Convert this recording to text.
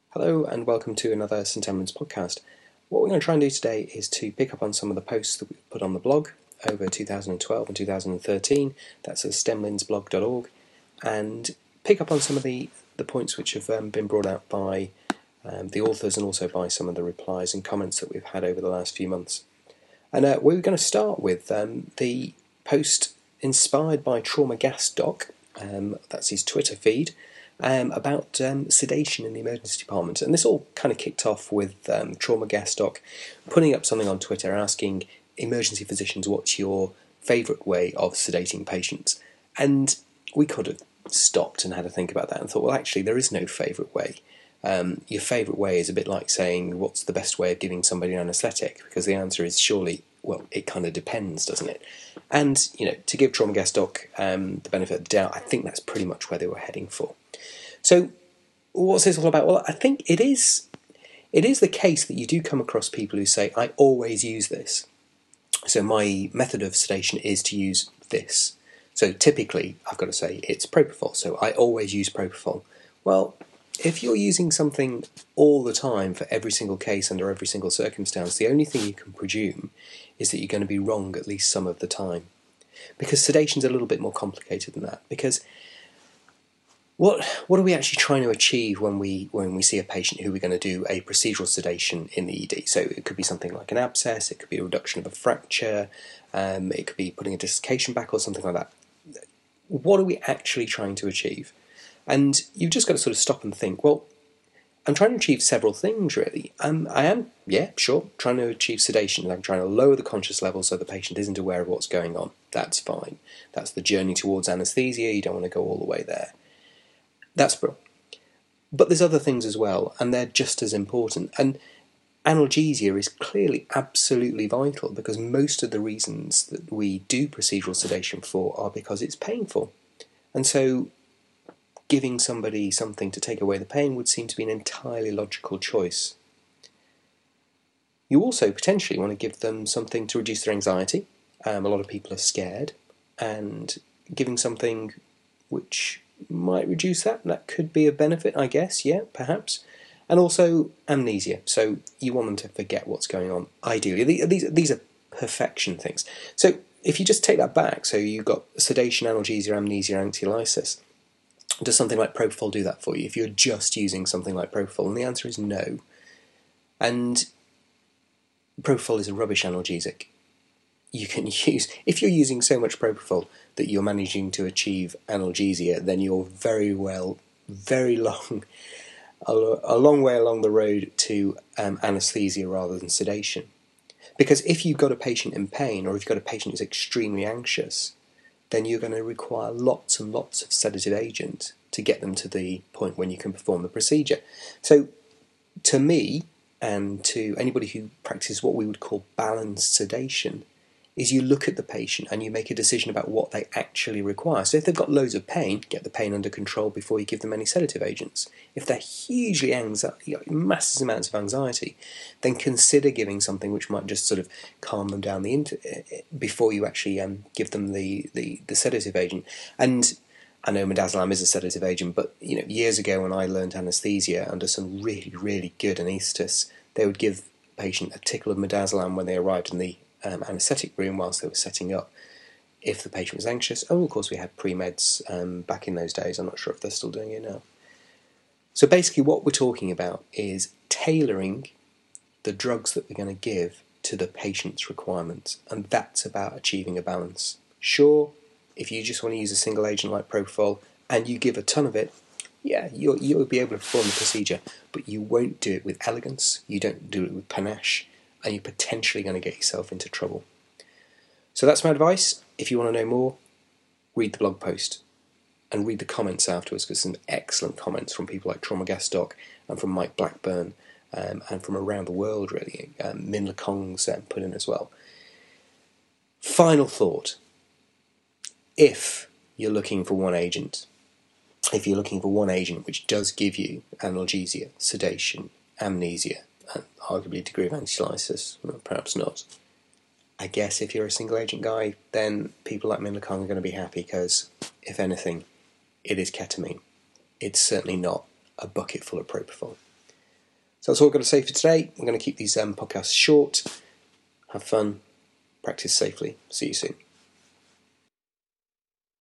Hello and welcome to another St Emlyn's podcast. What we're going to try and do today is to pick up on some of the posts that we've put on the blog over 2012 and 2013. That's at stemlynsblog.org, and pick up on some of the points which have been brought out by the authors and also by some of the replies and comments that we've had over the last few months. And we're going to start with the post inspired by Trauma Gas Doc, that's his Twitter feed, about sedation in the emergency department. And this all kind of kicked off with Trauma Gas Doc putting up something on Twitter asking emergency physicians, what's your favourite way of sedating patients? And we could have stopped and had to think about that and thought, well, actually, there is no favourite way. Your favourite way is a bit like saying, what's the best way of giving somebody an anaesthetic? Because the answer is surely, well, it kind of depends, doesn't it? And, to give Trauma Gas Doc the benefit of the doubt, I think that's pretty much where they were heading for. So, what's this all about? Well, I think it is the case that you do come across people who say, I always use this. So my method of sedation is to use this. So typically, I've got to say, it's propofol. So I always use propofol. Well, if you're using something all the time for every single case under every single circumstance, the only thing you can presume is that you're going to be wrong at least some of the time. Because sedation's a little bit more complicated than that. Because what are we actually trying to achieve when we see a patient who we're going to do a procedural sedation in the ED? So it could be something like an abscess, it could be a reduction of a fracture, it could be putting a dislocation back or something like that. What are we actually trying to achieve? And you've just got to sort of stop and think, well, I'm trying to achieve several things, really. I am, trying to achieve sedation. I'm trying to lower the conscious level so the patient isn't aware of what's going on. That's fine. That's the journey towards anaesthesia. You don't want to go all the way there. That's brilliant. But there's other things as well, and they're just as important. And analgesia is clearly absolutely vital, because most of the reasons that we do procedural sedation for are because it's painful. And so giving somebody something to take away the pain would seem to be an entirely logical choice. You also potentially want to give them something to reduce their anxiety. A lot of people are scared, and giving something which might reduce that. That could be a benefit, I guess, perhaps. And also amnesia. So you want them to forget what's going on, ideally. These are perfection things. So if you just take that back, so you've got sedation, analgesia, amnesia, anxiolysis, does something like propofol do that for you if you're just using something like propofol? And the answer is no. And propofol is a rubbish analgesic. You can use, if you're using so much propofol that you're managing to achieve analgesia, then you're a long way along the road to anaesthesia rather than sedation. Because if you've got a patient in pain, or if you've got a patient who's extremely anxious, then you're going to require lots and lots of sedative agent to get them to the point when you can perform the procedure. So, to me, and to anybody who practices what we would call balanced sedation, is you look at the patient and you make a decision about what they actually require. So if they've got loads of pain, get the pain under control before you give them any sedative agents. If they're hugely massive amounts of anxiety, then consider giving something which might just sort of calm them down before you actually give them the sedative agent. And I know midazolam is a sedative agent, but years ago when I learned anaesthesia under some really, really good anaesthetists, they would give the patient a tickle of midazolam when they arrived in the anaesthetic room whilst they were setting up if the patient was anxious. Oh, of course we had pre-meds back in those days. I'm not sure if they're still doing it now. So basically what we're talking about is tailoring the drugs that we're going to give to the patient's requirements, and that's about achieving a balance. Sure, if you just want to use a single agent like propofol and you give a ton of it, you'll be able to perform the procedure, but you won't do it with elegance, you don't do it with panache, and you're potentially going to get yourself into trouble. So that's my advice. If you want to know more, read the blog post and read the comments afterwards, because some excellent comments from people like Trauma Gas Doc and from Mike Blackburn and from around the world, really. Min LeKong's put in as well. Final thought. If you're looking for one agent which does give you analgesia, sedation, amnesia, and arguably a degree of anxiolysis, perhaps not. I guess if you're a single agent guy, then people like Min LeKong are going to be happy, because, if anything, it is ketamine. It's certainly not a bucket full of propofol. So that's all I've got to say for today. I'm going to keep these podcasts short. Have fun. Practice safely. See you soon.